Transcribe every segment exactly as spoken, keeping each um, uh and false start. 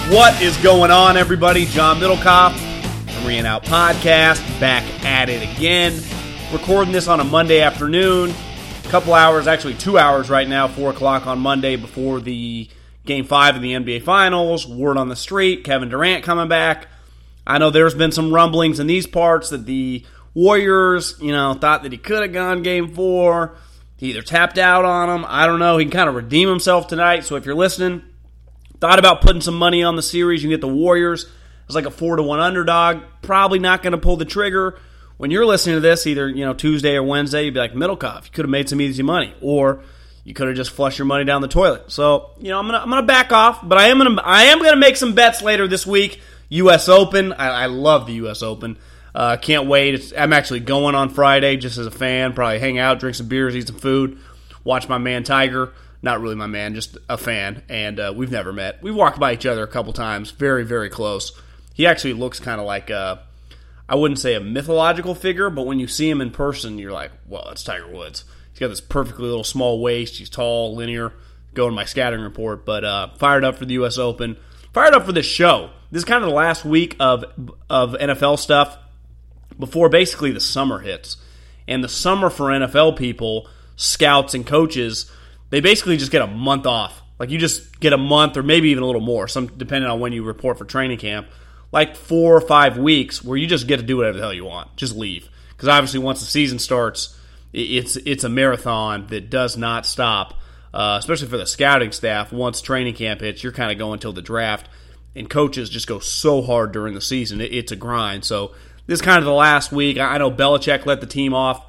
What is going on, everybody? John Middlecoff from Re and Out Podcast, back at it again. Recording this on a Monday afternoon. A couple hours, actually two hours right now, four o'clock on Monday before the Game five of the N B A Finals. Word on the street, Kevin Durant coming back. I know there's been some rumblings in these parts that the Warriors, you know, thought that he could have gone Game four. He either tapped out on him. I don't know. He can kind of redeem himself tonight. So if you're listening, thought about putting some money on the series. You can get the Warriors as like a four to one underdog. Probably not going to pull the trigger. When you're listening to this, either you know Tuesday or Wednesday, you'd be like, Middlecoff, you could have made some easy money, or you could have just flushed your money down the toilet. So you know, I'm gonna I'm gonna back off, but I am gonna I am gonna make some bets later this week. U S Open, I, I love the U S Open. Uh, can't wait. It's, I'm actually going on Friday just as a fan. Probably hang out, drink some beers, eat some food, watch my man Tiger. Not really my man, just a fan, and uh, we've never met. We've walked by each other a couple times, very, very close. He actually looks kind of like, a, I wouldn't say a mythological figure, but when you see him in person, you're like, well, it's Tiger Woods. He's got this perfectly little small waist. He's tall, linear. Go in my scouting report, but uh, fired up for the U S Open. Fired up for this show. This is kind of the last week of of N F L stuff before basically the summer hits. And the summer for N F L people, scouts and coaches, they basically just get a month off. Like, you just get a month or maybe even a little more, some depending on when you report for training camp. Like four or five weeks where you just get to do whatever the hell you want. Just leave. Because obviously once the season starts, it's it's a marathon that does not stop. Uh, especially for the scouting staff. Once training camp hits, you're kind of going till the draft. And coaches just go so hard during the season. It, it's a grind. So this is kind of the last week. I know Belichick let the team off.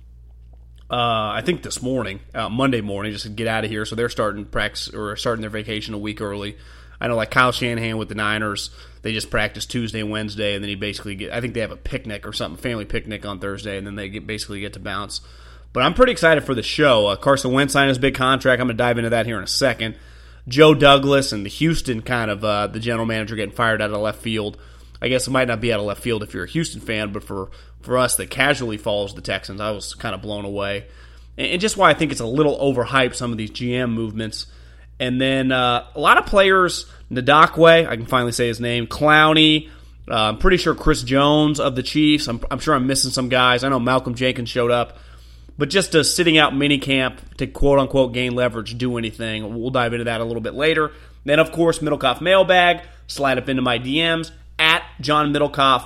Uh, I think this morning, uh, Monday morning, just to get out of here. So they're starting practice or starting their vacation a week early. I know, like Kyle Shanahan with the Niners, they just practice Tuesday and Wednesday, and then he basically get. I think they have a picnic or something, family picnic on Thursday, and then they get, basically get to bounce. But I'm pretty excited for the show. Uh, Carson Wentz signed his big contract. I'm going to dive into that here in a second. Joe Douglas and the Houston kind of uh, the general manager getting fired out of left field. I guess it might not be out of left field if you're a Houston fan, but for, for us that casually follows the Texans, I was kind of blown away. And, and just why I think it's a little overhyped, some of these G M movements. And then uh, a lot of players, Ndakwe, I can finally say his name, Clowney, uh, I'm pretty sure Chris Jones of the Chiefs. I'm, I'm sure I'm missing some guys. I know Malcolm Jenkins showed up. But just a sitting out minicamp to quote-unquote gain leverage, do anything. We'll dive into that a little bit later. Then, of course, Middlecoff Mailbag. Slide up into my D Ms at John Middlecoff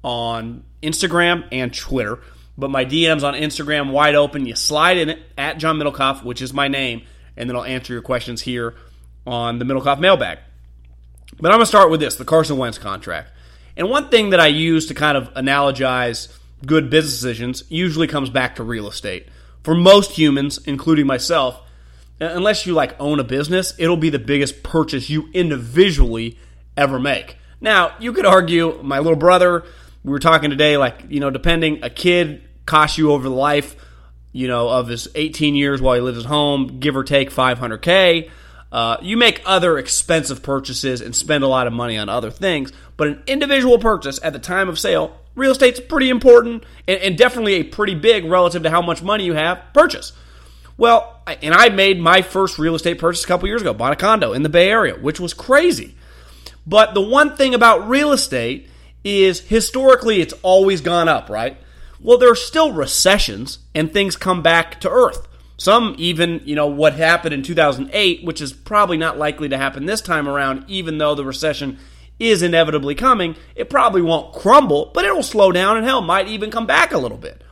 on Instagram and Twitter. But my D Ms on Instagram wide open. You slide in it at John Middlecoff, which is my name, and then I'll answer your questions here on the Middlecoff Mailbag. But I'm going to start with this, the Carson Wentz contract. And one thing that I use to kind of analogize good business decisions usually comes back to real estate. For most humans, including myself, unless you like own a business, it'll be the biggest purchase you individually ever make. Now, you could argue, my little brother, we were talking today, like, you know, depending, a kid costs you over the life, you know, of his eighteen years while he lives at home, give or take five hundred K. Uh, you make other expensive purchases and spend a lot of money on other things, but an individual purchase at the time of sale, real estate's pretty important and, and definitely a pretty big relative to how much money you have purchase. Well, and I made my first real estate purchase a couple years ago, bought a condo in the Bay Area, which was crazy. But the one thing about real estate is historically it's always gone up, right? Well, there are still recessions and things come back to earth. Some even, you know, what happened in two thousand eight, which is probably not likely to happen this time around, even though the recession is inevitably coming. It probably won't crumble, but it will slow down and hell, might even come back a little bit.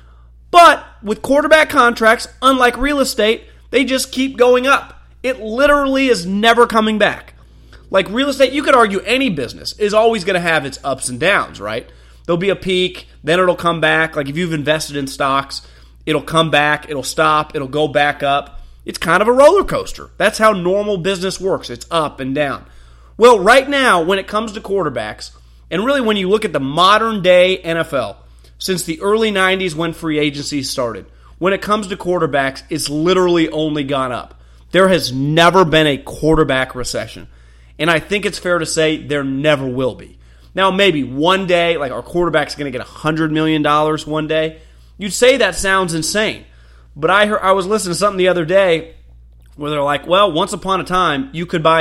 But with quarterback contracts, unlike real estate, they just keep going up. It literally is never coming back. Like real estate, you could argue any business is always going to have its ups and downs, right? There'll be a peak, then it'll come back. Like if you've invested in stocks, it'll come back, it'll stop, it'll go back up. It's kind of a roller coaster. That's how normal business works. It's up and down. Well, right now, when it comes to quarterbacks, and really when you look at the modern day N F L, since the early nineties when free agency started, when it comes to quarterbacks, it's literally only gone up. There has never been a quarterback recession. And I think it's fair to say there never will be. Now, maybe one day, like our quarterback's going to get one hundred million dollars one day. You'd say that sounds insane. But I heard, I was listening to something the other day where they're like, well, once upon a time, you could buy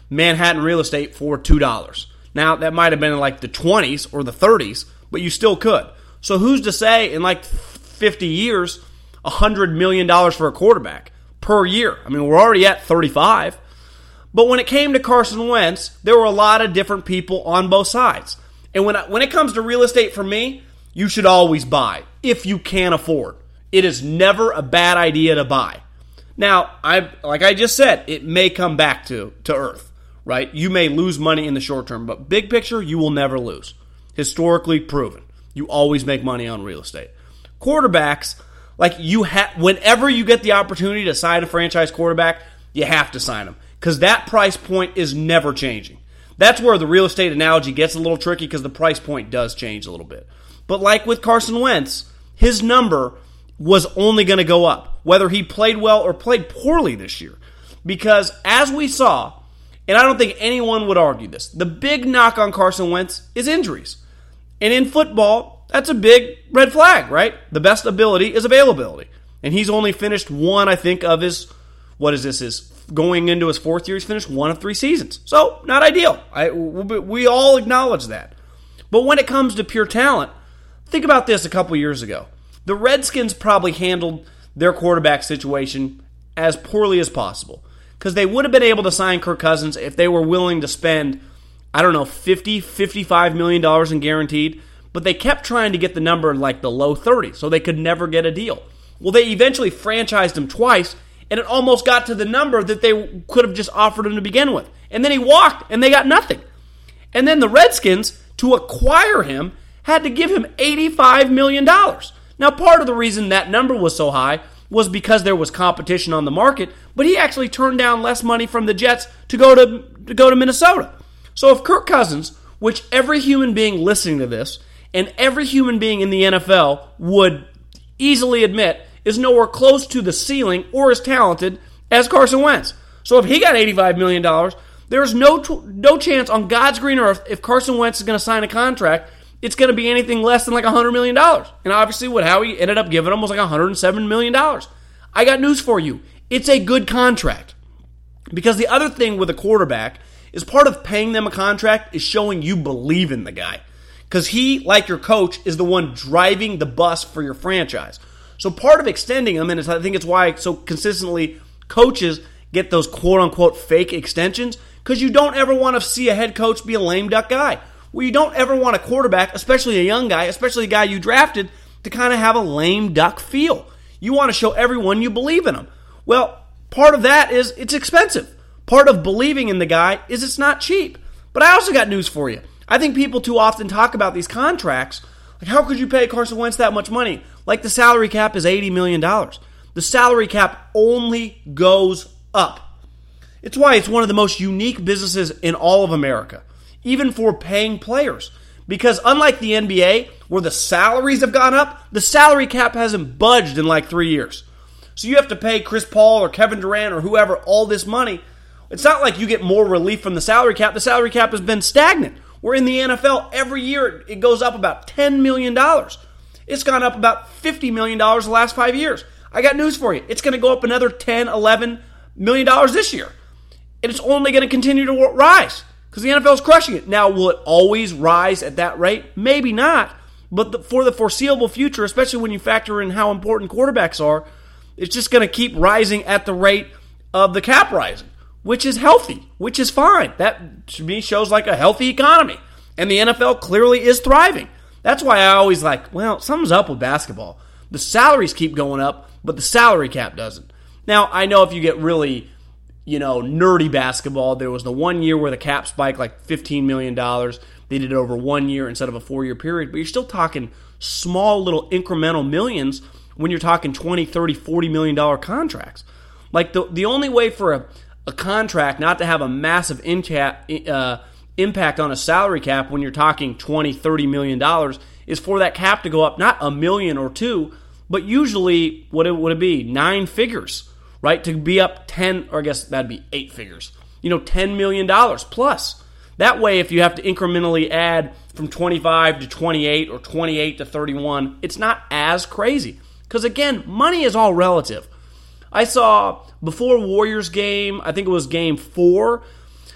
Manhattan real estate for two dollars. Now, that might have been in like the twenties or the thirties, but you still could. So who's to say in like fifty years, one hundred million dollars for a quarterback per year? I mean, we're already at thirty-five. But when it came to Carson Wentz, there were a lot of different people on both sides. And when when it comes to real estate for me, you should always buy if you can afford. It is never a bad idea to buy. Now, I like I just said, it may come back to, to earth, right? You may lose money in the short term, but big picture, you will never lose. Historically proven. You always make money on real estate. Quarterbacks, like you have, whenever you get the opportunity to sign a franchise quarterback, you have to sign them because that price point is never changing. That's where the real estate analogy gets a little tricky because the price point does change a little bit. But like with Carson Wentz, his number was only going to go up, whether he played well or played poorly this year. Because as we saw, and I don't think anyone would argue this, the big knock on Carson Wentz is injuries. And in football, that's a big red flag, right? The best ability is availability. And he's only finished one, I think, of his, what is this, his going into his fourth year, he's finished one of three seasons. So, not ideal. I, we all acknowledge that. But when it comes to pure talent, think about this a couple years ago. The Redskins probably handled their quarterback situation as poorly as possible because they would have been able to sign Kirk Cousins if they were willing to spend, I don't know, fifty, fifty-five million dollars in guaranteed, but they kept trying to get the number in like the low thirties, so they could never get a deal. Well, they eventually franchised him twice, and it almost got to the number that they could have just offered him to begin with. And then he walked, and they got nothing. And then the Redskins, to acquire him, had to give him eighty-five million dollars. Now, part of the reason that number was so high was because there was competition on the market, but he actually turned down less money from the Jets to go to, to go to Minnesota. So if Kirk Cousins, which every human being listening to this, and every human being in the N F L would easily admit is nowhere close to the ceiling or as talented as Carson Wentz. So if he got eighty-five million dollars, there's no no chance on God's green earth if Carson Wentz is going to sign a contract, it's going to be anything less than like one hundred million dollars. And obviously what Howie ended up giving him was like one hundred seven million dollars. I got news for you. It's a good contract. Because the other thing with a quarterback is part of paying them a contract is showing you believe in the guy. Because he, like your coach, is the one driving the bus for your franchise. So part of extending him, and it's, I think it's why so consistently coaches get those quote-unquote fake extensions, because you don't ever want to see a head coach be a lame duck guy. Well, you don't ever want a quarterback, especially a young guy, especially a guy you drafted, to kind of have a lame duck feel. You want to show everyone you believe in him. Well, part of that is it's expensive. Part of believing in the guy is it's not cheap. But I also got news for you. I think people too often talk about these contracts. Like, how could you pay Carson Wentz that much money? Like, the salary cap is eighty million dollars. The salary cap only goes up. It's why it's one of the most unique businesses in all of America, even for paying players. Because unlike the N B A, where the salaries have gone up, the salary cap hasn't budged in like three years. So you have to pay Chris Paul or Kevin Durant or whoever all this money. It's not like you get more relief from the salary cap. The salary cap has been stagnant. Where in the N F L, every year it goes up about ten million dollars. It's gone up about fifty million dollars the last five years. I got news for you. It's going to go up another ten, eleven million dollars this year. And it's only going to continue to rise because the N F L is crushing it. Now, will it always rise at that rate? Maybe not. But the, for the foreseeable future, especially when you factor in how important quarterbacks are, it's just going to keep rising at the rate of the cap rising, which is healthy, which is fine. That, to me, shows like a healthy economy. And the N F L clearly is thriving. That's why I always like, well, something's up with basketball. The salaries keep going up, but the salary cap doesn't. Now, I know if you get really, you know, nerdy basketball, there was the one year where the cap spiked like fifteen million dollars. They did it over one year instead of a four-year period. But you're still talking small little incremental millions when you're talking twenty, thirty, forty million dollars contracts. Like the, the only way for a a contract not to have a massive incap, uh, impact on a salary cap when you're talking twenty, thirty million dollars is for that cap to go up not a million or two, but usually what it would it be nine figures, right? To be up ten, or I guess that'd be eight figures. You know, ten million dollars plus. That way, if you have to incrementally add from twenty-five to twenty-eight or twenty-eight to thirty-one, it's not as crazy. Because again, money is all relative. I saw before Warriors game, I think it was game four,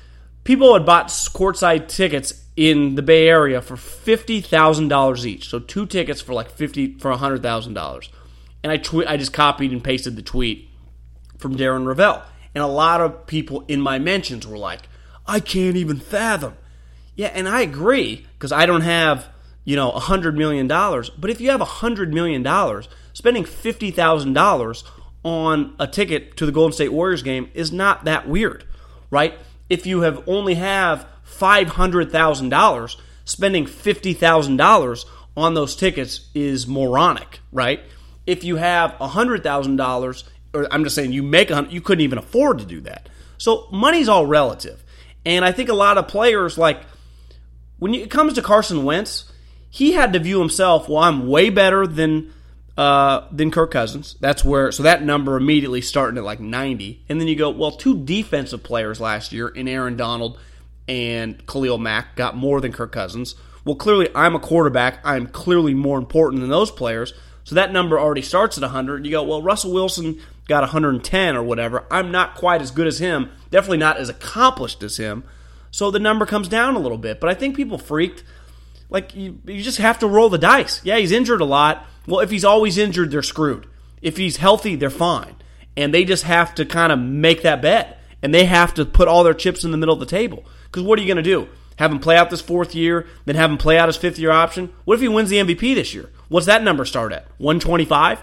people had bought courtside tickets in the Bay Area for fifty thousand dollars each. So two tickets for like fifty for one hundred thousand dollars. And I tw- I just copied and pasted the tweet from Darren Rovell. And a lot of people in my mentions were like, I can't even fathom. Yeah, and I agree, because I don't have, you know, one hundred million dollars. But if you have one hundred million dollars, spending fifty thousand dollars on a ticket to the Golden State Warriors game is not that weird, right? If you have only have five hundred thousand dollars, spending fifty thousand dollars on those tickets is moronic, right? If you have one hundred thousand dollars, or I'm just saying you make a, you couldn't even afford to do that. So money's all relative. And I think a lot of players, like, when it comes to Carson Wentz, he had to view himself, well, I'm way better than uh, than Kirk Cousins. That's where, so that number immediately starting at like ninety. And then you go, well, two defensive players last year in Aaron Donald and Khalil Mack got more than Kirk Cousins. Well, clearly I'm a quarterback. I'm clearly more important than those players. So that number already starts at one hundred. You go, well, Russell Wilson got one hundred ten or whatever. I'm not quite as good as him. Definitely not as accomplished as him. So the number comes down a little bit. But I think people freaked. Like, you, you just have to roll the dice. Yeah, he's injured a lot. Well, if he's always injured, they're screwed. If he's healthy, they're fine. And they just have to kind of make that bet. And they have to put all their chips in the middle of the table. Because what are you going to do? Have him play out this fourth year, then have him play out his fifth year option? What if he wins the M V P this year? What's that number start at? one twenty-five?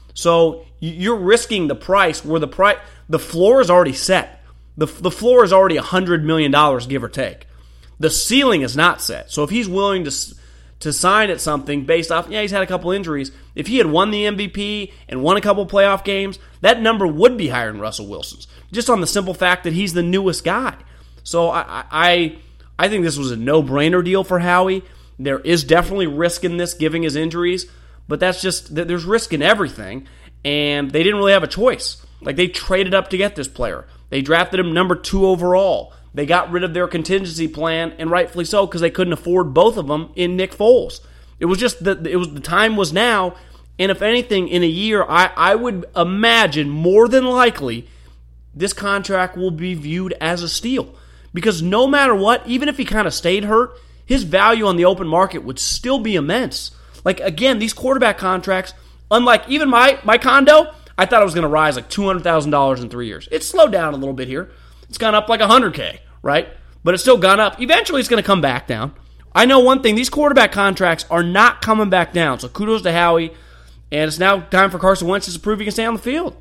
So you're risking the price where the price, the floor is already set. The, the floor is already one hundred million dollars, give or take. The ceiling is not set. So if he's willing to to sign at something based off, yeah, he's had a couple injuries. If he had won the M V P and won a couple playoff games, that number would be higher than Russell Wilson's, just on the simple fact that he's the newest guy. So I I, I think this was a no-brainer deal for Howie. There is definitely risk in this, given his injuries, but that's just, there's risk in everything, and they didn't really have a choice. Like, they traded up to get this player. They drafted him number two overall. They got rid of their contingency plan, and rightfully so, because they couldn't afford both of them in Nick Foles. It was just that it was the time was now, and if anything, in a year, I, I would imagine more than likely this contract will be viewed as a steal. Because no matter what, even if he kind of stayed hurt, his value on the open market would still be immense. Like, again, these quarterback contracts, unlike even my, my condo, I thought it was going to rise like two hundred thousand dollars in three years. It's slowed down a little bit here. It's gone up like one hundred K, right? But it's still gone up. Eventually, it's going to come back down. I know one thing. These quarterback contracts are not coming back down. So kudos to Howie. And it's now time for Carson Wentz to prove he can stay on the field.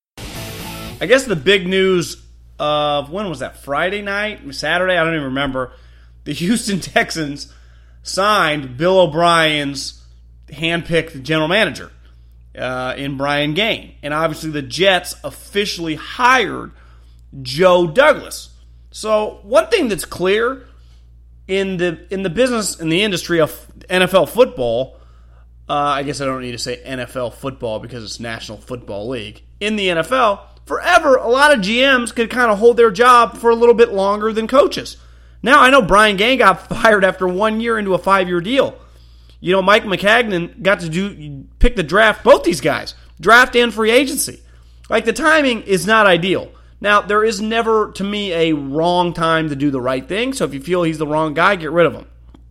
I guess the big news of, when was that? Friday night? Saturday? I don't even remember. The Houston Texans signed Bill O'Brien's handpicked general manager uh, in Brian Gaine. And obviously the Jets officially hired Joe Douglas. So one thing that's clear in the in the business, in the industry of N F L football, uh, I guess I don't need to say N F L football because it's National Football League. In the N F L, forever, a lot of G Ms could kind of hold their job for a little bit longer than coaches. Now, I know Brian Gaine got fired after one year into a five-year deal. You know, Mike McCagnon got to do pick the draft, both these guys, draft and free agency. Like, the timing is not ideal. Now, there is never, to me, a wrong time to do the right thing, so if you feel he's the wrong guy, get rid of him.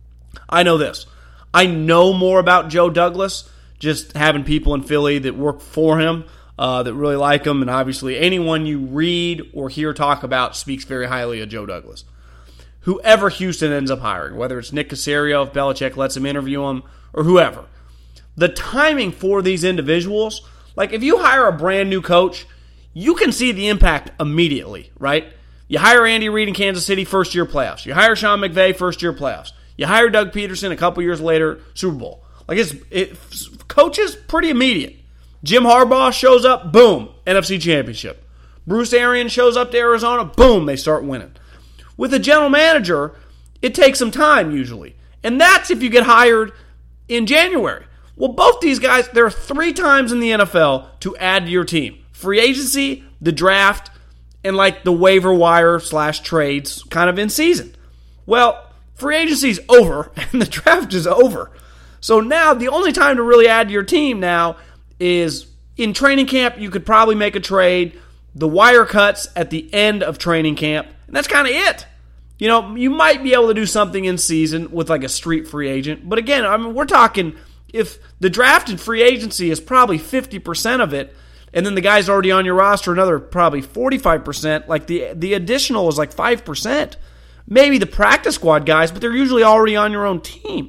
I know this. I know more about Joe Douglas, just having people in Philly that work for him, uh, that really like him, and obviously anyone you read or hear talk about speaks very highly of Joe Douglas. Whoever Houston ends up hiring, whether it's Nick Caserio, if Belichick lets him interview him, or whoever, the timing for these individuals, like if you hire a brand new coach, you can see the impact immediately, right? You hire Andy Reid in Kansas City, first year playoffs. You hire Sean McVay, first year playoffs. You hire Doug Peterson a couple years later, Super Bowl. Like it's it, coaches pretty immediate. Jim Harbaugh shows up, boom, N F C Championship. Bruce Arians shows up to Arizona, boom, they start winning. With a general manager, it takes some time usually. And that's if you get hired in January. Well, both these guys, there are three times in the N F L to add to your team. Free agency, the draft, and like the waiver wire slash trades kind of in season. Well, free agency is over and the draft is over. So now the only time to really add to your team now is in training camp. You could probably make a trade. The wire cuts at the end of training camp. And that's kind of it. You know, you might be able to do something in season with like a street free agent. But again, I mean, we're talking if the draft and free agency is probably fifty percent of it, and then the guy's already on your roster, another probably forty-five percent, like the the additional is like five percent. Maybe the practice squad guys, but they're usually already on your own team.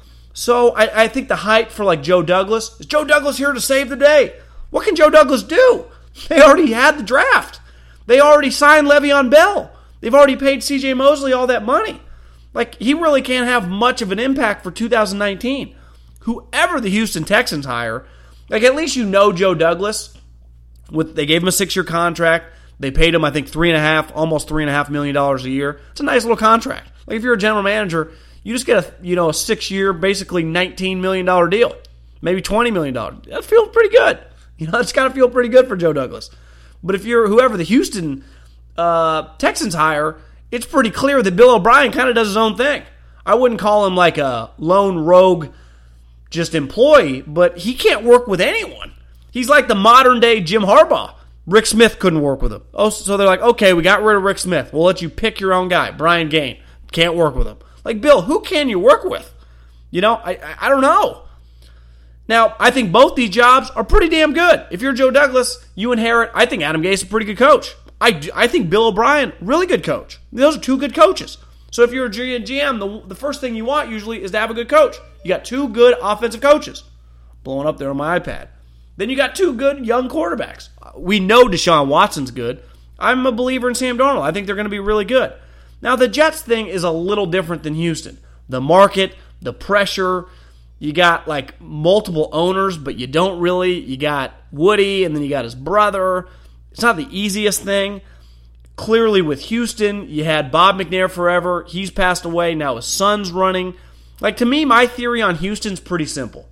So I, I think the hype for like Joe Douglas, is Joe Douglas here to save the day? What can Joe Douglas do? They already had the draft. They already signed Le'Veon Bell. They've already paid C J Mosley all that money. Like, he really can't have much of an impact for two thousand nineteen. Whoever the Houston Texans hire, like, at least you know Joe Douglas. With They gave him a six-year contract. They paid him, I think, three and a half, almost three and a half million dollars a year. It's a nice little contract. Like, if you're a general manager, you just get a you know a six-year, basically nineteen million dollars deal, maybe twenty million dollars. That feels pretty good. You know, it's got to feel pretty good for Joe Douglas. But if you're whoever the Houston uh, Texans hire, it's pretty clear that Bill O'Brien kind of does his own thing. I wouldn't call him like a lone rogue, just employee, but he can't work with anyone. He's like the modern-day Jim Harbaugh. Rick Smith couldn't work with him. Oh, so they're like, okay, we got rid of Rick Smith. We'll let you pick your own guy, Brian Gaine. Can't work with him. Like, Bill, who can you work with? You know, I, I I don't know. Now, I think both these jobs are pretty damn good. If you're Joe Douglas, you inherit, I think Adam Gase is a pretty good coach. I, I think Bill O'Brien, really good coach. Those are two good coaches. So if you're a G M, the, the first thing you want usually is to have a good coach. You got two good offensive coaches. Blowing up there on my iPad. Then you got two good young quarterbacks. We know Deshaun Watson's good. I'm a believer in Sam Darnold. I think they're going to be really good. Now, the Jets thing is a little different than Houston. The market, the pressure, you got like multiple owners, but you don't really. You got Woody, and then you got his brother. It's not the easiest thing. Clearly with Houston, you had Bob McNair forever. He's passed away. Now his son's running. Like, to me, my theory on Houston's pretty simple.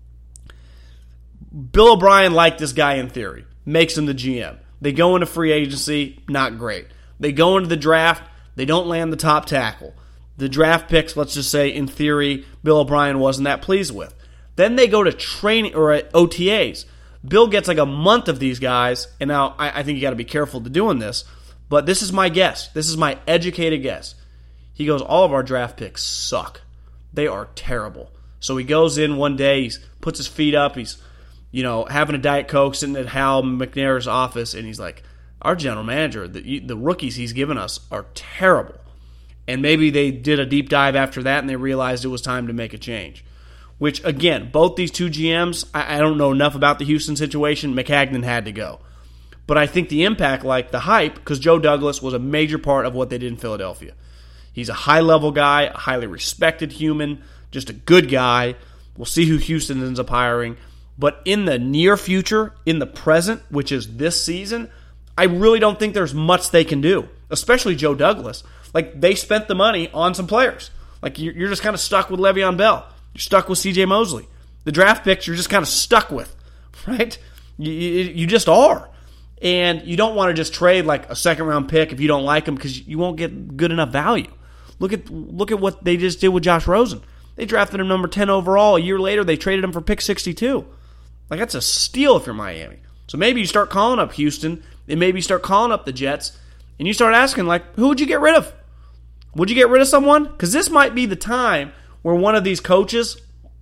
Bill O'Brien liked this guy in theory. Makes him the G M. They go into free agency, not great. They go into the draft, they don't land the top tackle. The draft picks, let's just say, in theory, Bill O'Brien wasn't that pleased with. Then they go to training or O T As. Bill gets like a month of these guys, and now I, I think you got to be careful to doing this, but this is my guess. This is my educated guess. He goes, all of our draft picks suck. They are terrible. So he goes in one day, he puts his feet up, he's you know, having a Diet Coke, sitting at Hal McNair's office, and he's like, our general manager, the, the rookies he's given us are terrible. And maybe they did a deep dive after that, and they realized it was time to make a change. Which, again, both these two G Ms, I, I don't know enough about the Houston situation. McHagnon had to go. But I think the impact, like the hype, because Joe Douglas was a major part of what they did in Philadelphia. He's a high-level guy, a highly respected human, just a good guy. We'll see who Houston ends up hiring. But in the near future, in the present, which is this season, I really don't think there's much they can do, especially Joe Douglas. Like, they spent the money on some players. Like, you're just kind of stuck with Le'Veon Bell. You're stuck with C J Mosley. The draft picks you're just kind of stuck with, right? You, you, you just are. And you don't want to just trade like a second-round pick if you don't like them because you won't get good enough value. Look at look at what they just did with Josh Rosen. They drafted him number ten overall. A year later, they traded him for pick sixty-two. Like, that's a steal if you're Miami. So maybe you start calling up Houston, and maybe you start calling up the Jets, and you start asking, like, who would you get rid of? Would you get rid of someone? Because this might be the time where one of these coaches,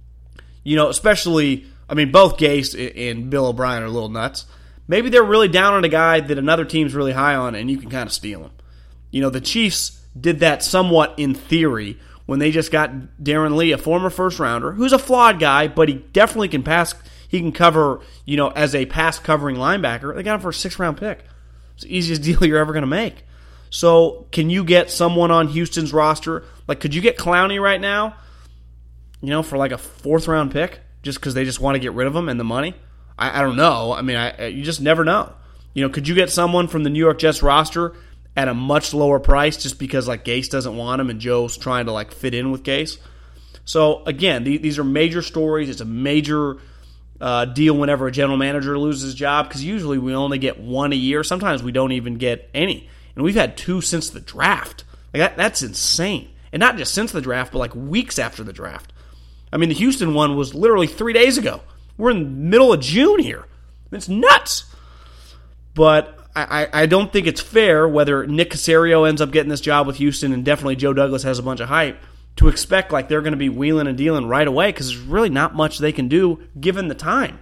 you know, especially, I mean, both Gase and Bill O'Brien are a little nuts. Maybe they're really down on a guy that another team's really high on, and you can kind of steal him. You know, the Chiefs did that somewhat in theory when they just got Darren Lee, a former first-rounder, who's a flawed guy, but he definitely can pass. He can cover, you know, as a pass-covering linebacker. They got him for a sixth-round pick. It's the easiest deal you're ever going to make. So can you get someone on Houston's roster? Like, could you get Clowney right now, you know, for like a fourth-round pick just because they just want to get rid of him and the money? I, I don't know. I mean, I, you just never know. You know, could you get someone from the New York Jets roster at a much lower price just because, like, Gase doesn't want him and Joe's trying to, like, fit in with Gase? So, again, th- these are major stories. It's a major uh, deal whenever a general manager loses his job because usually we only get one a year. Sometimes we don't even get any. And we've had two since the draft. Like that, that's insane. And not just since the draft, but like weeks after the draft. I mean, the Houston one was literally three days ago. We're in the middle of June here. It's nuts. But I, I don't think it's fair, whether Nick Caserio ends up getting this job with Houston and definitely Joe Douglas has a bunch of hype, to expect like they're going to be wheeling and dealing right away because there's really not much they can do given the time.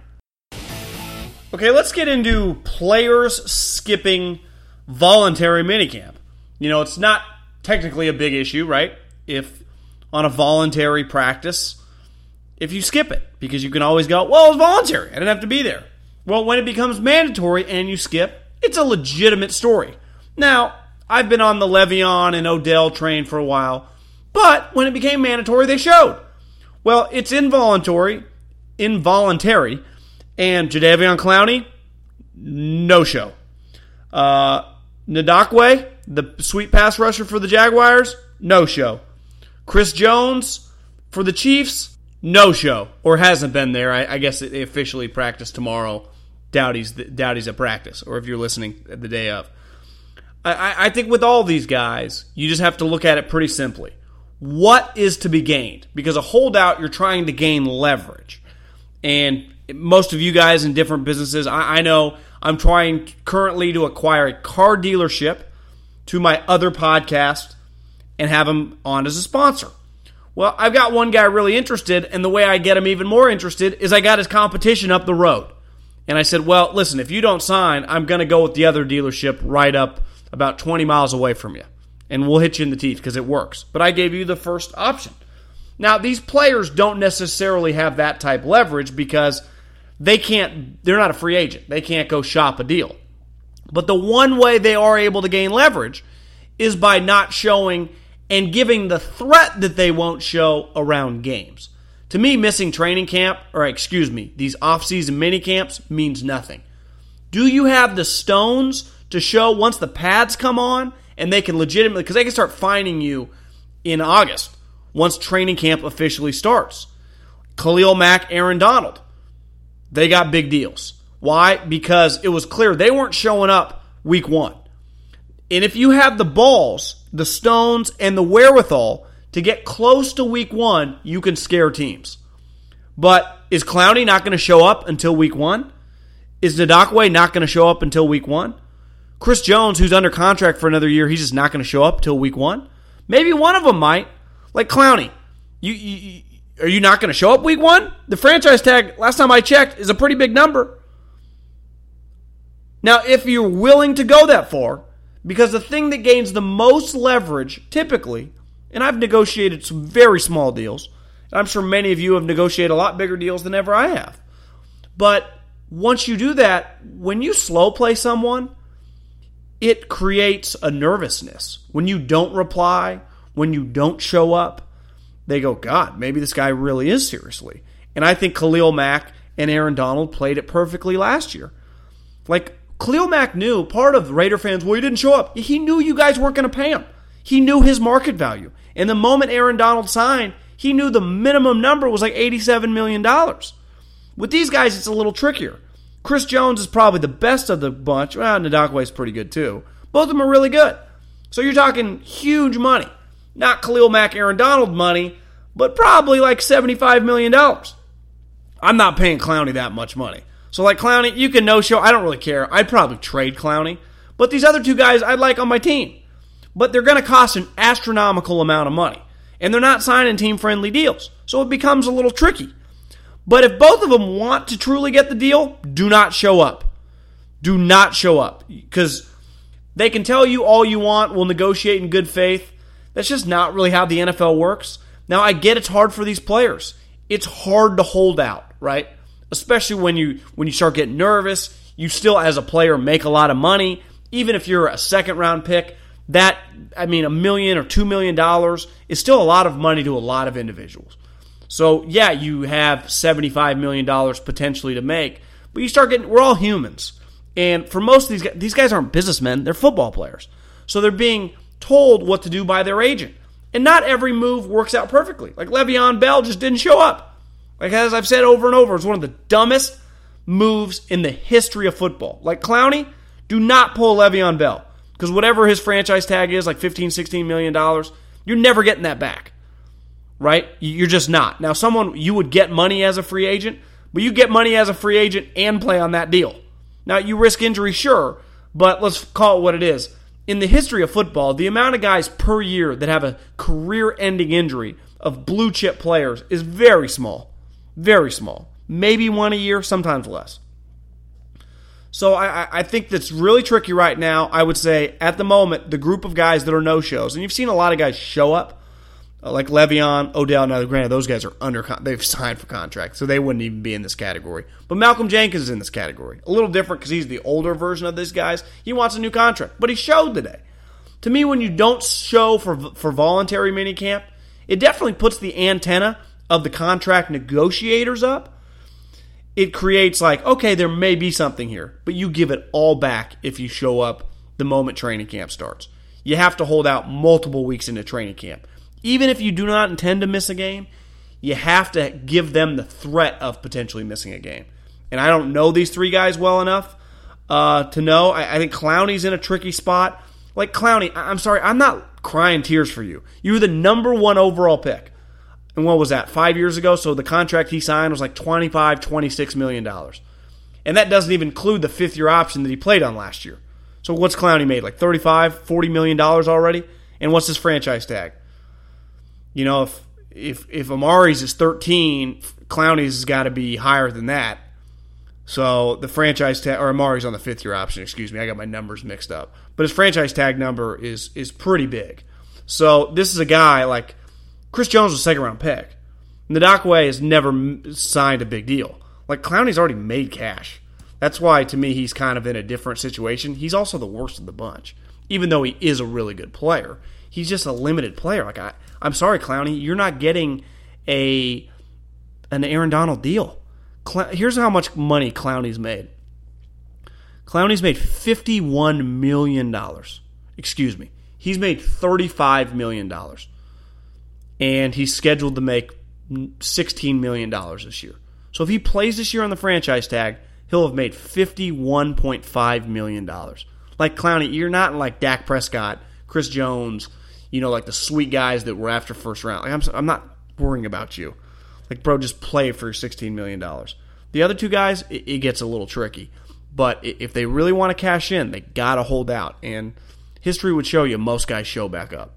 Okay, let's get into players skipping voluntary minicamp. You know, it's not technically a big issue, right? If on a voluntary practice, if you skip it, because you can always go, well, it's voluntary, I didn't have to be there. Well, when it becomes mandatory and you skip, it's a legitimate story. Now, I've been on the Le'Veon and Odell train for a while, but when it became mandatory, they showed. Well, it's involuntary, involuntary, and Jadeveon Clowney, no show. Uh, Ndakwe, the sweet pass rusher for the Jaguars, no show. Chris Jones for the Chiefs, no show, or hasn't been there. I, I guess they officially practice tomorrow. Doubt he's, doubt he's at practice, or if you're listening the day of. I, I think with all these guys, you just have to look at it pretty simply. What is to be gained? Because a holdout, you're trying to gain leverage. And most of you guys in different businesses, I, I know I'm trying currently to acquire a car dealership to my other podcast and have him on as a sponsor. Well, I've got one guy really interested, and the way I get him even more interested is I got his competition up the road. And I said, well, listen, if you don't sign, I'm going to go with the other dealership right up about twenty miles away from you. And we'll hit you in the teeth because it works. But I gave you the first option. Now, these players don't necessarily have that type leverage because they can't, they're not a free agent. They can't go shop a deal. But the one way they are able to gain leverage is by not showing and giving the threat that they won't show around games. To me, missing training camp, or excuse me, these off-season mini camps means nothing. Do you have the stones to show once the pads come on and they can legitimately, because they can start fining you in August once training camp officially starts. Khalil Mack, Aaron Donald, they got big deals. Why? Because it was clear they weren't showing up week one. And if you have the balls, the stones, and the wherewithal to get close to week one, you can scare teams. But is Clowney not going to show up until week one? Is Ndakwe not going to show up until week one? Chris Jones, who's under contract for another year, he's just not going to show up until week one? Maybe one of them might. Like Clowney, you, you, are you not going to show up week one? The franchise tag, last time I checked, is a pretty big number. Now, if you're willing to go that far, because the thing that gains the most leverage, typically, and I've negotiated some very small deals, and I'm sure many of you have negotiated a lot bigger deals than ever I have. But once you do that, when you slow play someone, it creates a nervousness. When you don't reply, when you don't show up, they go, God, maybe this guy really is seriously. And I think Khalil Mack and Aaron Donald played it perfectly last year. Like, Khalil Mack knew, part of Raider fans, well, he didn't show up. He knew you guys weren't going to pay him. He knew his market value. And the moment Aaron Donald signed, he knew the minimum number was like eighty-seven million dollars. With these guys, it's a little trickier. Chris Jones is probably the best of the bunch. Well, Ndakwe is pretty good too. Both of them are really good. So you're talking huge money. Not Khalil Mack, Aaron Donald money, but probably like seventy-five million dollars. I'm not paying Clowney that much money. So like Clowney, you can no-show. I don't really care. I'd probably trade Clowney. But these other two guys I'd like on my team. But they're going to cost an astronomical amount of money. And they're not signing team-friendly deals. So it becomes a little tricky. But if both of them want to truly get the deal, do not show up. Do not show up. Because they can tell you all you want, we'll negotiate in good faith. That's just not really how the N F L works. Now, I get it's hard for these players. It's hard to hold out, right? Especially when you when you start getting nervous. You still, as a player, make a lot of money. Even if you're a second-round pick, that, I mean, a million or two million dollars is still a lot of money to a lot of individuals. So, yeah, you have seventy-five million dollars potentially to make, but you start getting, we're all humans. And for most of these guys, these guys aren't businessmen, they're football players. So they're being told what to do by their agent. And not every move works out perfectly. Like Le'Veon Bell just didn't show up. Like, as I've said over and over, it's one of the dumbest moves in the history of football. Like Clowney, do not pull Le'Veon Bell. Because whatever his franchise tag is, like fifteen, sixteen million dollars, you're never getting that back. Right? You're just not. Now, someone, you would get money as a free agent, but you get money as a free agent and play on that deal. Now, you risk injury, sure, But let's call it what it is. In the history of football, the amount of guys per year that have a career-ending injury of blue-chip players is very small. Very small. Maybe one a year, sometimes less. So I, I think that's really tricky right now. I would say, at the moment, the group of guys that are no-shows, and you've seen a lot of guys show up, like Le'Veon, Odell. Now, granted, those guys are under con- they've signed for contract, so they wouldn't even be in this category. But Malcolm Jenkins is in this category. A little different because he's the older version of these guys. He wants a new contract, but he showed today. To me, when you don't show for for voluntary minicamp, it definitely puts the antenna of the contract negotiators up. It creates like, okay, there may be something here, but you give it all back if you show up the moment training camp starts. You have to hold out multiple weeks into training camp. Even if you do not intend to miss a game, you have to give them the threat of potentially missing a game. And I don't know these three guys well enough uh, to know. I, I think Clowney's in a tricky spot. Like, Clowney, I'm sorry, I'm not crying tears for you. You were the number one overall pick. And what was that, five years ago? So the contract he signed was like twenty-five, twenty-six million dollars. And that doesn't even include the fifth-year option that he played on last year. So what's Clowney made, like thirty-five, forty million dollars already? And what's his franchise tag? You know, if if if Amari's is thirteen, Clowney's has got to be higher than that. So the franchise tag, or Amari's on the fifth year option, excuse me, I got my numbers mixed up. But his franchise tag number is is pretty big. So this is a guy like Chris Jones was a second round pick. Ndakwe has never signed a big deal. Like, Clowney's already made cash. That's why, to me, he's kind of in a different situation. He's also the worst of the bunch, even though he is a really good player. He's just a limited player. Like I, I'm sorry, Clowney, you're not getting a an Aaron Donald deal. Cl- Here's how much money Clowney's made. Clowney's made fifty-one million dollars. Excuse me. He's made thirty-five million dollars. And he's scheduled to make sixteen million dollars this year. So if he plays this year on the franchise tag, he'll have made fifty-one point five million dollars. Like, Clowney, you're not like Dak Prescott, Chris Jones, you know, like the sweet guys that were after first round. Like, I'm, I'm not worrying about you. Like, bro, just play for your sixteen million dollars. The other two guys, it, it gets a little tricky. But if they really want to cash in, they got to hold out. And history would show you most guys show back up.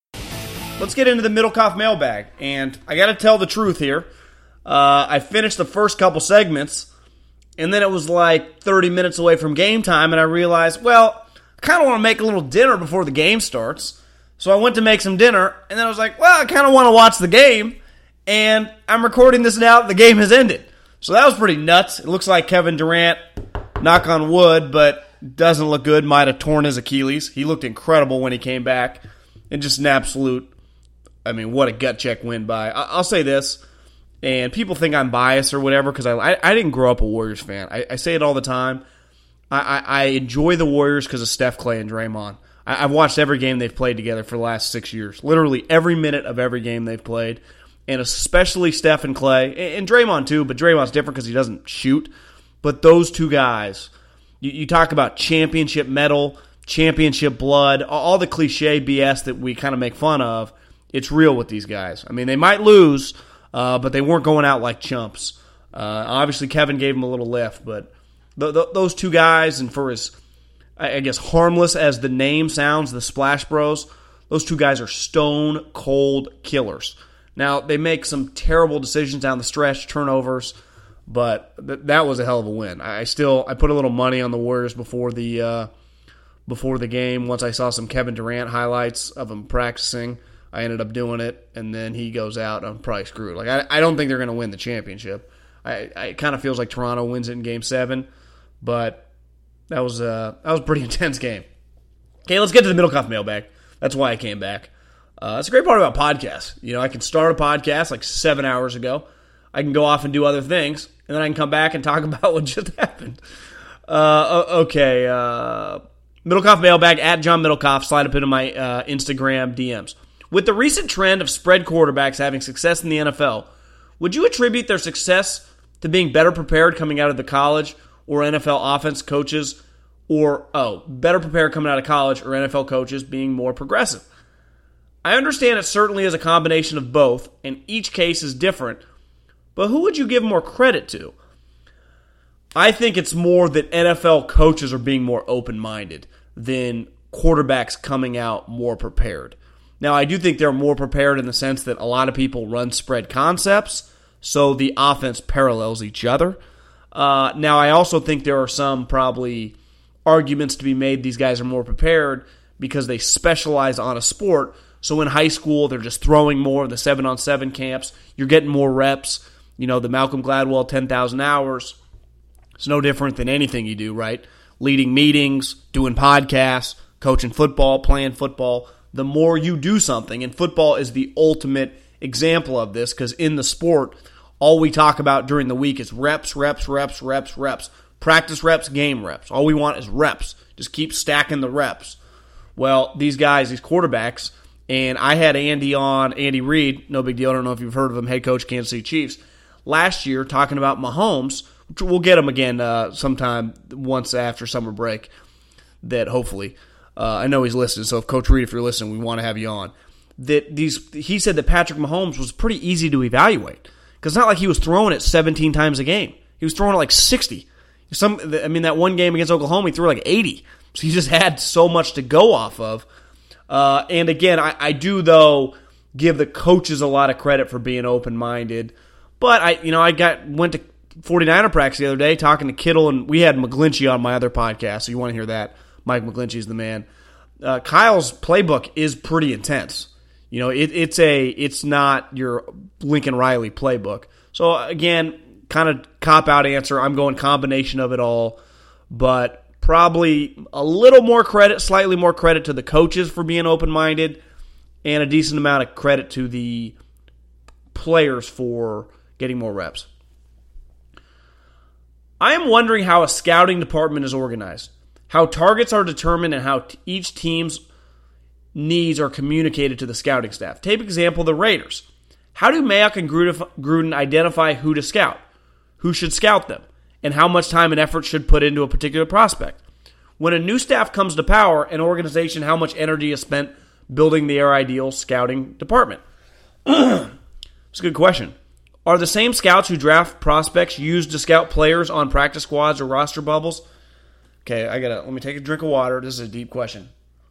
Let's get into the Middlecoff mailbag. And I got to tell the truth here. Uh, I finished the first couple segments, and then it was like thirty minutes away from game time, and I realized, well, I kind of want to make a little dinner before the game starts. So I went to make some dinner, and then I was like, well, I kind of want to watch the game, and I'm recording this now. The game has ended. So that was pretty nuts. It looks like Kevin Durant, knock on wood, but doesn't look good. Might have torn his Achilles. He looked incredible when he came back, and just an absolute, I mean, what a gut check win by. I'll say this, and people think I'm biased or whatever because I, I I didn't grow up a Warriors fan. I, I say it all the time. I, I, I enjoy the Warriors because of Steph, Clay, and Draymond. I, I've watched every game they've played together for the last six years. Literally every minute of every game they've played, and especially Steph and Clay, and, and Draymond too, but Draymond's different because he doesn't shoot. But those two guys, you, you talk about championship metal, championship blood, all the cliche B S that we kind of make fun of. It's real with these guys. I mean, they might lose, uh, but they weren't going out like chumps. Uh, obviously, Kevin gave them a little lift, but th- th- those two guys, and for as, I guess, harmless as the name sounds, the Splash Bros, those two guys are stone cold killers. Now, they make some terrible decisions down the stretch, turnovers, but th- that was a hell of a win. I still I put a little money on the Warriors before the uh, before the game. Once I saw some Kevin Durant highlights of him practicing, I ended up doing it, and then he goes out, and I'm probably screwed. Like I, I don't think they're going to win the championship. I, I it kind of feels like Toronto wins it in Game Seven, but that was a that was a pretty intense game. Okay, let's get to the Middlecoff mailbag. That's why I came back. Uh, that's a great part about podcasts. You know, I can start a podcast like seven hours ago. I can go off and do other things, and then I can come back and talk about what just happened. Uh, okay, uh, Middlecoff mailbag at John Middlecoff. Slide up into my uh, Instagram D Ms. With the recent trend of spread quarterbacks having success in the N F L, would you attribute their success to being better prepared coming out of the college or N F L offense coaches, or, oh, better prepared coming out of college or N F L coaches being more progressive? I understand it certainly is a combination of both, and each case is different, but who would you give more credit to? I think it's more that N F L coaches are being more open-minded than quarterbacks coming out more prepared. Now, I do think they're more prepared in the sense that a lot of people run spread concepts, so the offense parallels each other. Uh, now, I also think there are some probably arguments to be made these guys are more prepared because they specialize on a sport. So in high school, they're just throwing more in the seven-on-seven camps. You're getting more reps. You know, the Malcolm Gladwell ten thousand hours. It's no different than anything you do, right? Leading meetings, doing podcasts, coaching football, playing football. The more you do something, and football is the ultimate example of this because in the sport, all we talk about during the week is reps, reps, reps, reps, reps. Practice reps, game reps. All we want is reps. Just keep stacking the reps. Well, these guys, these quarterbacks, and I had Andy on, Andy Reid, no big deal. I don't know if you've heard of him, head coach, Kansas City Chiefs, last year talking about Mahomes. We'll get him again uh, sometime once after summer break, that hopefully. Uh, I know he's listening, so if Coach Reid, if you're listening, we want to have you on. That these, he said that Patrick Mahomes was pretty easy to evaluate because it's not like he was throwing it seventeen times a game. He was throwing it like sixty. Some, I mean, that one game against Oklahoma, he threw like eighty. So he just had so much to go off of. Uh, and again, I, I do, though, give the coaches a lot of credit for being open-minded. But, I, you know, I got went to forty-niner practice the other day talking to Kittle, and we had McGlinchey on my other podcast, so you want to hear that. Mike McGlinchey's the man. Uh, Kyle's playbook is pretty intense. You know, it, it's a it's not your Lincoln Riley playbook. So, again, kind of cop-out answer. I'm going combination of it all, but probably a little more credit, slightly more credit to the coaches for being open-minded, and a decent amount of credit to the players for getting more reps. I am wondering how a scouting department is organized, how targets are determined, and how t- each team's needs are communicated to the scouting staff. Take example, the Raiders. How do Mayock and Gruden identify who to scout, who should scout them, and how much time and effort should put into a particular prospect? When a new staff comes to power, an organization, how much energy is spent building their ideal scouting department? It's a good question. Are the same scouts who draft prospects used to scout players on practice squads or roster bubbles? Okay, I gotta let me take a drink of water. This is a deep question.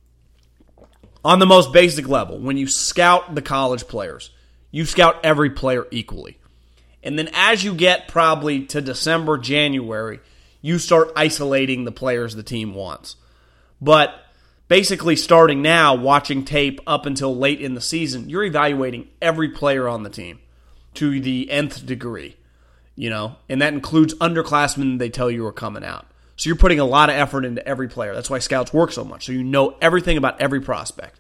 On the most basic level, when you scout the college players, you scout every player equally. And then as you get probably to December, January, you start isolating the players the team wants. But basically starting now, watching tape up until late in the season, you're evaluating every player on the team to the nth degree, you know, and that includes underclassmen they tell you are coming out. So you're putting a lot of effort into every player. That's why scouts work so much. So you know everything about every prospect.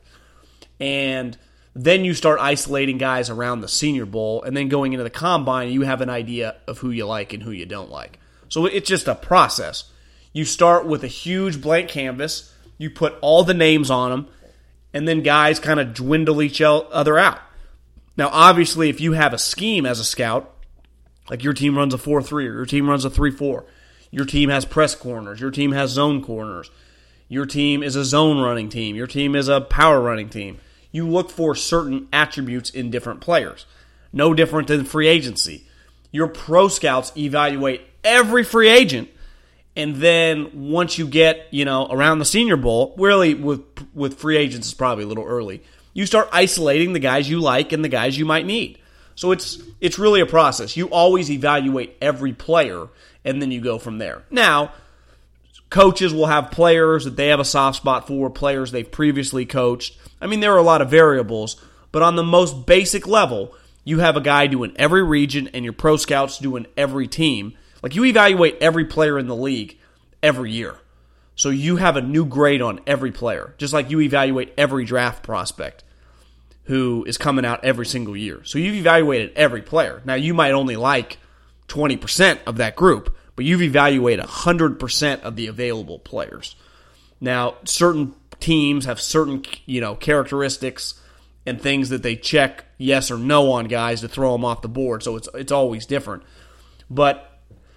And then you start isolating guys around the Senior Bowl, and then going into the Combine, you have an idea of who you like and who you don't like. So it's just a process. You start with a huge blank canvas, you put all the names on them, and then guys kind of dwindle each other out. Now, obviously, if you have a scheme as a scout, like your team runs a four three or your team runs a three four, your team has press corners, your team has zone corners, your team is a zone running team, your team is a power running team, you look for certain attributes in different players. No different than free agency. Your pro scouts evaluate every free agent, and then once you get, you know, around the Senior Bowl, really with with free agents is probably a little early, you start isolating the guys you like and the guys you might need. So it's it's really a process. You always evaluate every player, and then you go from there. Now, coaches will have players that they have a soft spot for, players they've previously coached. I mean, there are a lot of variables, but on the most basic level, you have a guy doing every region and your pro scouts doing every team. Like, you evaluate every player in the league every year. So you have a new grade on every player, just like you evaluate every draft prospect who is coming out every single year. So you've evaluated every player. Now, you might only like twenty percent of that group, but you've evaluated one hundred percent of the available players. Now, certain teams have certain, you know, characteristics and things that they check yes or no on guys to throw them off the board, so it's it's always different. But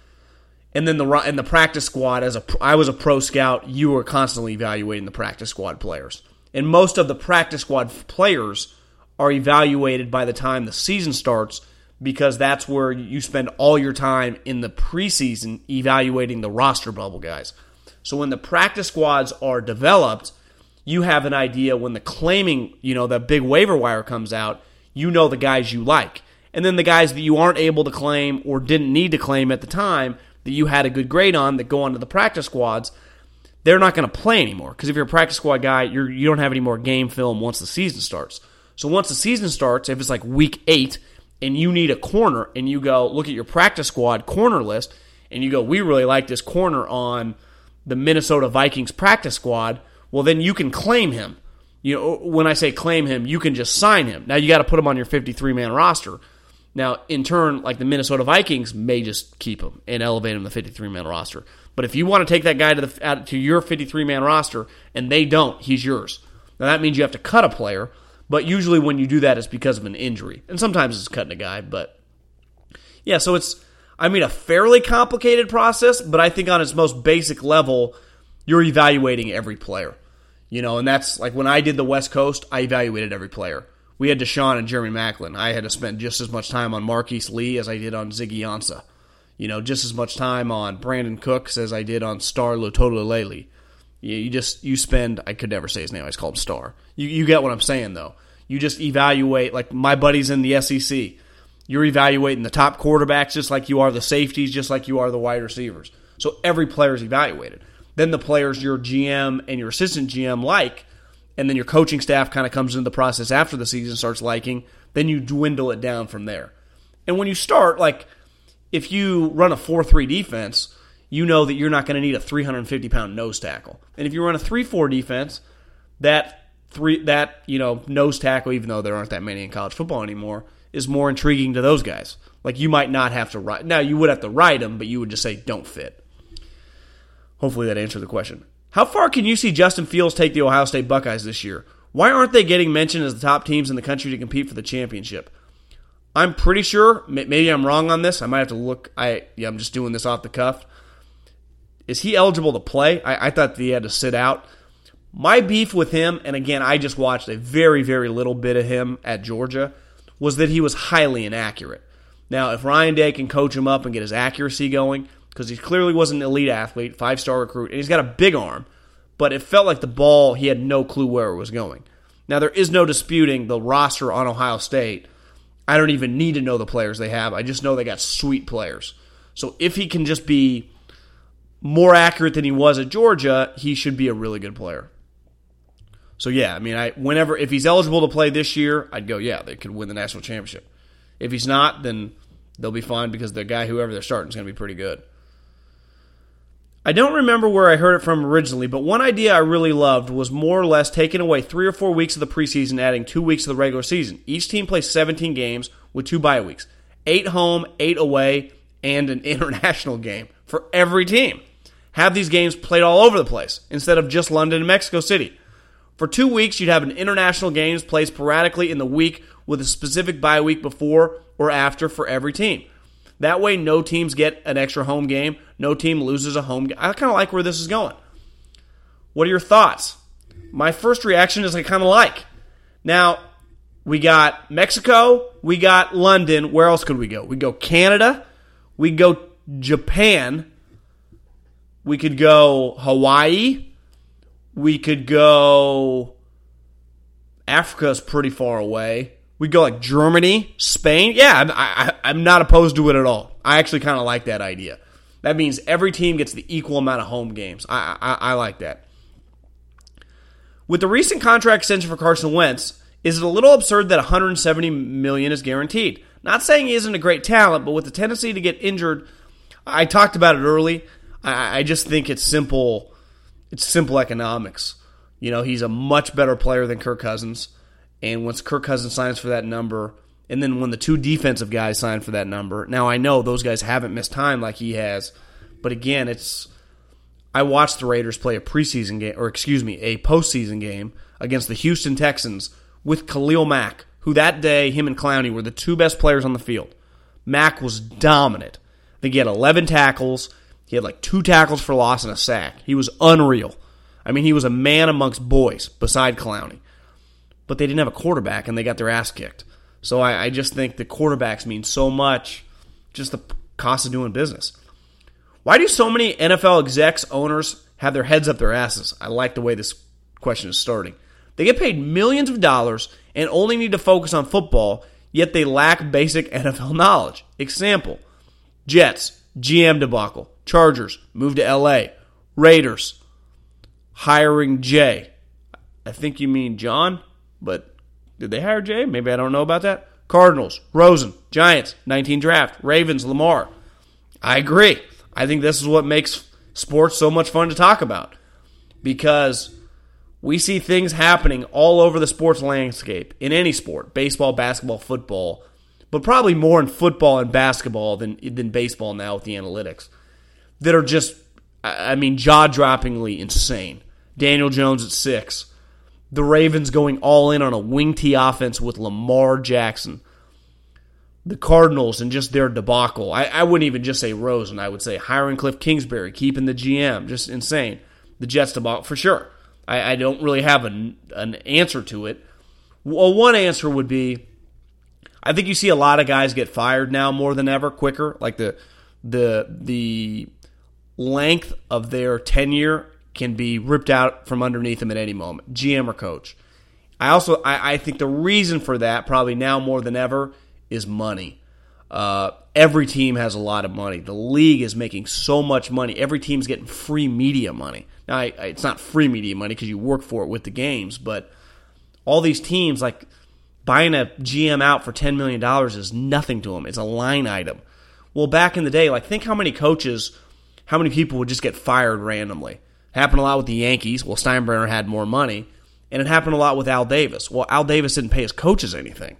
and then the and the practice squad, as a I was a pro scout, you were constantly evaluating the practice squad players. And most of the practice squad players are evaluated by the time the season starts because that's where you spend all your time in the preseason evaluating the roster bubble guys. So when the practice squads are developed, you have an idea when the claiming, you know, the big waiver wire comes out, you know the guys you like. And then the guys that you aren't able to claim or didn't need to claim at the time that you had a good grade on that go onto the practice squads, they're not going to play anymore. Because if you're a practice squad guy, you're, you don't have any more game film once the season starts. So once the season starts, if it's like week eight and you need a corner and you go look at your practice squad corner list and you go, we really like this corner on the Minnesota Vikings practice squad, well, then you can claim him. You know, when I say claim him, you can just sign him. Now, you got to put him on your fifty-three man roster. Now, in turn, like the Minnesota Vikings may just keep him and elevate him to the fifty-three man roster. But if you want to take that guy to the out, to your fifty-three man roster and they don't, he's yours. Now, that means you have to cut a player, but usually when you do that, it's because of an injury. And sometimes it's cutting a guy, but yeah, so it's, I mean, a fairly complicated process, but I think on its most basic level, you're evaluating every player. You know, and that's like when I did the West Coast, I evaluated every player. We had Deshaun and Jeremy Maclin. I had to spend just as much time on Marquise Lee as I did on Ziggy Ansah. You know, just as much time on Brandon Cooks as I did on Star Lotulelei. You, you just, you spend, I could never say his name, I just call him Star. You, you get what I'm saying, though. You just evaluate, like my buddies in the S E C. You're evaluating the top quarterbacks just like you are the safeties, just like you are the wide receivers. So every player is evaluated. Then the players your G M and your assistant G M like, and then your coaching staff kind of comes into the process after the season starts liking, then you dwindle it down from there. And when you start, like, if you run a four three defense, you know that you're not going to need a three hundred fifty pound nose tackle. And if you run a three four defense, that three that, you know, nose tackle, even though there aren't that many in college football anymore, is more intriguing to those guys. Like, you might not have to write. Now, you would have to write them, but you would just say, don't fit. Hopefully that answered the question. How far can you see Justin Fields take the Ohio State Buckeyes this year? Why aren't they getting mentioned as the top teams in the country to compete for the championship? I'm pretty sure, maybe I'm wrong on this. I might have to look. I yeah, I'm just doing this off the cuff. Is he eligible to play? I, I thought that he had to sit out. My beef with him, and again, I just watched a very, very little bit of him at Georgia, was that he was highly inaccurate. Now, if Ryan Day can coach him up and get his accuracy going, because he clearly was an elite athlete, five-star recruit, and he's got a big arm, but it felt like the ball, he had no clue where it was going. Now, there is no disputing the roster on Ohio State. I don't even need to know the players they have. I just know they got sweet players. So if he can just be more accurate than he was at Georgia, he should be a really good player. So yeah, I mean, I whenever if he's eligible to play this year, I'd go, yeah, they could win the national championship. If he's not, then they'll be fine because the guy, whoever they're starting, is going to be pretty good. I don't remember where I heard it from originally, but one idea I really loved was more or less taking away three or four weeks of the preseason, adding two weeks of the regular season. Each team plays seventeen games with two bye weeks. Eight home, eight away, and an international game for every team. Have these games played all over the place instead of just London and Mexico City. For two weeks, you'd have an international games played sporadically in the week with a specific bye week before or after for every team. That way, no teams get an extra home game. No team loses a home game. I kind of like where this is going. What are your thoughts? My first reaction is I kind of like. Now, we got Mexico. We got London. Where else could we go? We go Canada. We go Japan. We could go Hawaii. We could go... Africa's pretty far away. We go like Germany, Spain. Yeah, I'm, I, I'm not opposed to it at all. I actually kind of like that idea. That means every team gets the equal amount of home games. I, I, I like that. With the recent contract extension for Carson Wentz, is it a little absurd that one hundred seventy million dollars is guaranteed? Not saying he isn't a great talent, but with the tendency to get injured, I talked about it early. I, I just think it's simple. It's simple economics. You know, he's a much better player than Kirk Cousins. And once Kirk Cousins signs for that number, and then when the two defensive guys sign for that number, now I know those guys haven't missed time like he has, but again, it's I watched the Raiders play a preseason game, or excuse me, a postseason game against the Houston Texans with Khalil Mack, who that day, him and Clowney were the two best players on the field. Mack was dominant. I think he had eleven tackles. He had like two tackles for loss and a sack. He was unreal. I mean, he was a man amongst boys beside Clowney. But they didn't have a quarterback, and they got their ass kicked. So I, I just think the quarterbacks mean so much, just the cost of doing business. Why do so many N F L execs, owners, have their heads up their asses? I like the way this question is starting. They get paid millions of dollars and only need to focus on football, yet they lack basic N F L knowledge. Example, Jets, G M debacle. Chargers, move to L A. Raiders, hiring Jay. I think you mean John, but did they hire Jay? Maybe I don't know about that. Cardinals, Rosen. Giants, nineteen draft. Ravens, Lamar. I agree. I think this is what makes sports so much fun to talk about, because we see things happening all over the sports landscape, in any sport, baseball, basketball, football, but probably more in football and basketball than, than baseball now with the analytics, that are just, I mean, jaw-droppingly insane. Daniel Jones at six. The Ravens going all in on a wing T offense with Lamar Jackson. The Cardinals and just their debacle. I, I wouldn't even just say Rosen. I would say hiring Cliff Kingsbury, keeping the G M. Just insane. The Jets debacle, for sure. I, I don't really have an, an answer to it. Well, one answer would be, I think you see a lot of guys get fired now more than ever, quicker. Like the the the length of their tenure can be ripped out from underneath them at any moment, G M or coach. I also I, I think the reason for that, probably now more than ever, is money. Uh, every team has a lot of money. The league is making so much money. Every team's getting free media money. Now, I, I, it's not free media money because you work for it with the games, but all these teams, like buying a G M out for ten million dollars is nothing to them. It's a line item. Well, back in the day, like think how many coaches, how many people would just get fired randomly. Happened a lot with the Yankees. Well, Steinbrenner had more money, and it happened a lot with Al Davis. Well, Al Davis didn't pay his coaches anything.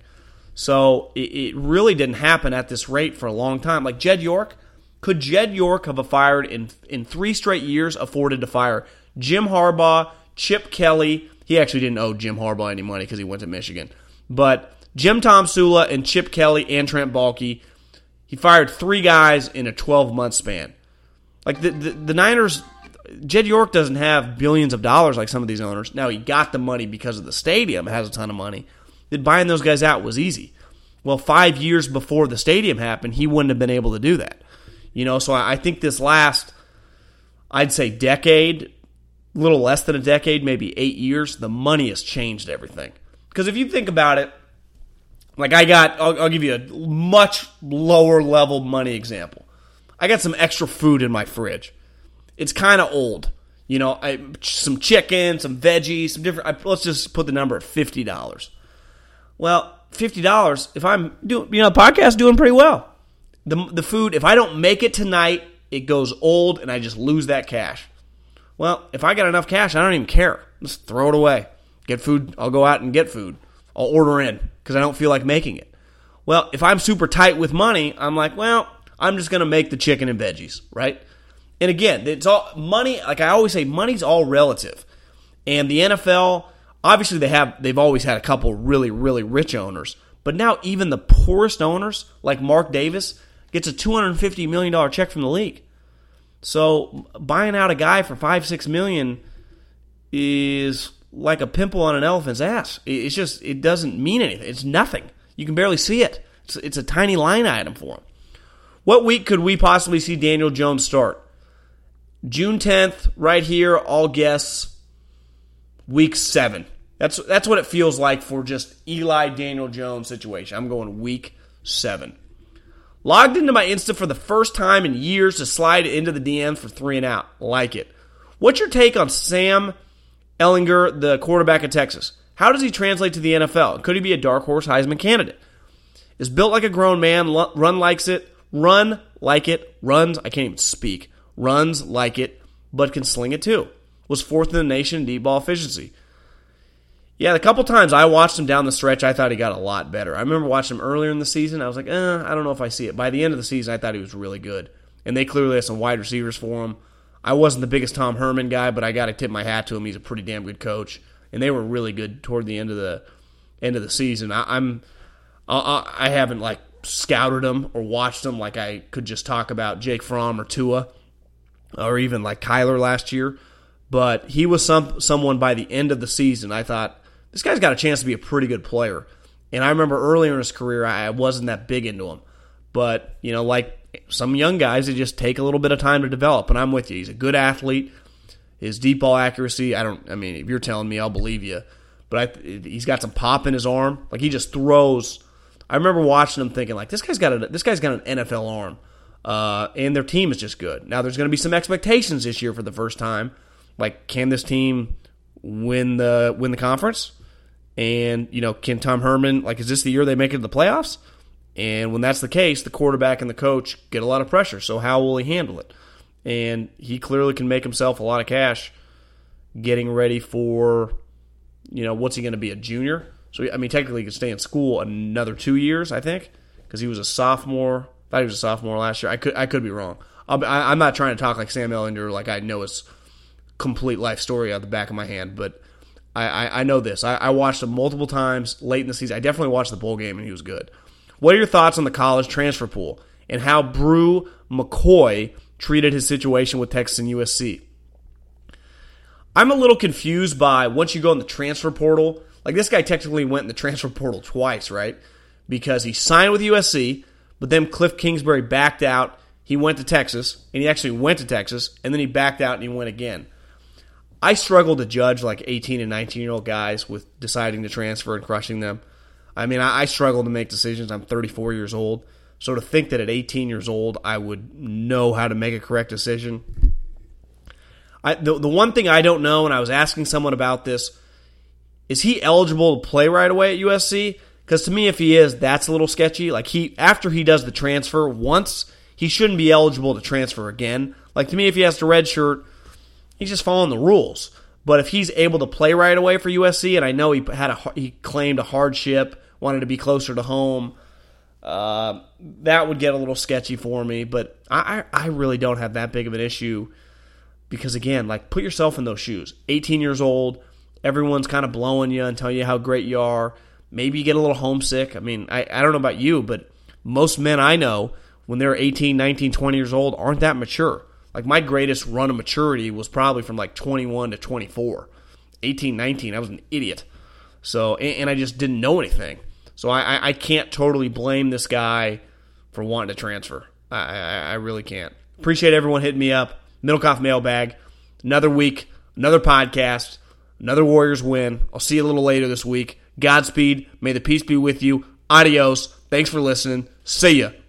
So it, it really didn't happen at this rate for a long time. Like Jed York, could Jed York have fired in, in three straight years afforded to fire Jim Harbaugh, Chip Kelly? He actually didn't owe Jim Harbaugh any money because he went to Michigan. But Jim Tomsula and Chip Kelly and Trent Baalke, he fired three guys in a twelve-month span. Like the, the, the Niners, Jed York doesn't have billions of dollars like some of these owners. Now, he got the money because of the stadium. It has a ton of money. That buying those guys out was easy. Well, five years before the stadium happened, he wouldn't have been able to do that. You know, so I think this last, I'd say decade, a little less than a decade, maybe eight years, the money has changed everything. Because if you think about it, like I got, I'll, I'll give you a much lower level money example. I got some extra food in my fridge. It's kind of old. You know, I, some chicken, some veggies, some different, I, let's just put the number at fifty dollars. Well, fifty dollars, if I'm doing, you know, the podcast doing pretty well. The the food, if I don't make it tonight, it goes old and I just lose that cash. Well, if I got enough cash, I don't even care. Just throw it away. Get food, I'll go out and get food. I'll order in because I don't feel like making it. Well, if I'm super tight with money, I'm like, well, I'm just going to make the chicken and veggies, right? And again, it's all money, like I always say, money's all relative. And the N F L, obviously, they have, they've always had a couple really, really rich owners. But now even the poorest owners, like Mark Davis, gets a two hundred fifty million dollars check from the league. So buying out a guy for five, six million dollars is like a pimple on an elephant's ass. It's just, it doesn't mean anything. It's nothing. You can barely see it. It's, it's a tiny line item for him. What week could we possibly see Daniel Jones start? June tenth, right here, I'll guess week seven. That's that's what it feels like for just Eli Daniel Jones situation. I'm going week seven. Logged into my Insta for the first time in years to slide into the D Ms for three and out. Like it. What's your take on Sam Ehlinger, the quarterback of Texas? How does he translate to the N F L? Could he be a dark horse Heisman candidate? Is built like a grown man, run likes it, run like it, runs, I can't even speak, runs like it, but can sling it too. Was fourth in the nation in deep ball efficiency. Yeah, the couple times I watched him down the stretch, I thought he got a lot better. I remember watching him earlier in the season. I was like, eh, I don't know if I see it. By the end of the season, I thought he was really good. And they clearly had some wide receivers for him. I wasn't the biggest Tom Herman guy, but I got to tip my hat to him. He's a pretty damn good coach. And they were really good toward the end of the end of the season. I, I'm, I, I haven't like scouted them or watched them like I could just talk about Jake Fromm or Tua or even like Kyler last year. But he was some someone by the end of the season I thought, this guy's got a chance to be a pretty good player. And I remember earlier in his career, I wasn't that big into him. But, you know, like some young guys, they just take a little bit of time to develop. And I'm with you. He's a good athlete. His deep ball accuracy, I don't, I mean, if you're telling me, I'll believe you. But I, he's got some pop in his arm. Like, he just throws. I remember watching him thinking, like, this guy's got a, this guy's got an N F L arm. Uh, and their team is just good. Now, there's going to be some expectations this year for the first time. Like, can this team win the win the conference? And, you know, can Tom Herman, like, is this the year they make it to the playoffs? And when that's the case, the quarterback and the coach get a lot of pressure. So how will he handle it? And he clearly can make himself a lot of cash getting ready for, you know, what's he going to be, a junior? So, I mean, technically he could stay in school another two years, I think, because he was a sophomore. I thought he was a sophomore last year. I could I could be wrong. I'll, I, I'm not trying to talk like Sam Ehlinger, like I know his complete life story out the back of my hand, but I, I, I know this. I, I watched him multiple times late in the season. I definitely watched the bowl game, and he was good. What are your thoughts on the college transfer pool and how Brew McCoy treated his situation with Texas and U S C? I'm a little confused by once you go in the transfer portal, like this guy technically went in the transfer portal twice, right? Because he signed with U S C, but then Cliff Kingsbury backed out. He went to Texas, and he actually went to Texas, and then he backed out and he went again. I struggle to judge like eighteen and nineteen-year-old guys with deciding to transfer and crushing them. I mean, I, I struggle to make decisions. I'm thirty-four years old. So to think that at eighteen years old I would know how to make a correct decision. I, the, the one thing I don't know, and I was asking someone about this, is he eligible to play right away at U S C? Because to me, if he is, that's a little sketchy. Like he, after he does the transfer once, he shouldn't be eligible to transfer again. Like to me, if he has to redshirt, he's just following the rules. But if he's able to play right away for U S C, and I know he had a he claimed a hardship, wanted to be closer to home, uh, that would get a little sketchy for me. But I, I really don't have that big of an issue because, again, like put yourself in those shoes. eighteen years old, everyone's kind of blowing you and telling you how great you are. Maybe you get a little homesick. I mean, I, I don't know about you, but most men I know, when they're eighteen, nineteen, twenty years old, aren't that mature. Like, my greatest run of maturity was probably from, like, twenty-one to twenty-four. eighteen, nineteen, I was an idiot. So, and, and I just didn't know anything. So I, I, I can't totally blame this guy for wanting to transfer. I, I, I really can't. Appreciate everyone hitting me up. Middlecoff Mailbag. Another week, another podcast, another Warriors win. I'll see you a little later this week. Godspeed. May the peace be with you. Adios. Thanks for listening. See ya.